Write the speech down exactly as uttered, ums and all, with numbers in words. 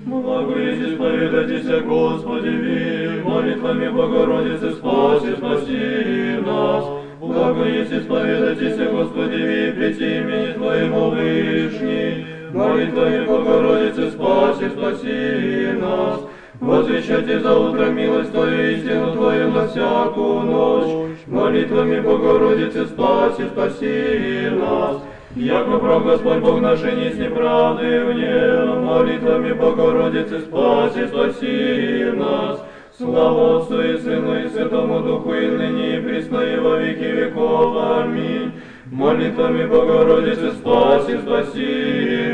Благовесть исповедайтеся, Господи, ви, молитвами Богородицы спаси, спаси нас. Благовесть исповедайтеся, Господи, ви, прети имени Твоему Вышний, молитвами Богородицы спаси, спаси нас. Возвещайте за утро милость Твою, истину Твою на всякую ночь, молитвами Богородицы спаси, спаси нас. Яко прав Господь Бог наш, и несть неправды в нем, молитвами Богородицы спаси, спаси нас. Слава Отцу и Сыну и Святому Духу, и ныне и присно и во веки веков. Аминь. Молитвами Богородицы спаси, спаси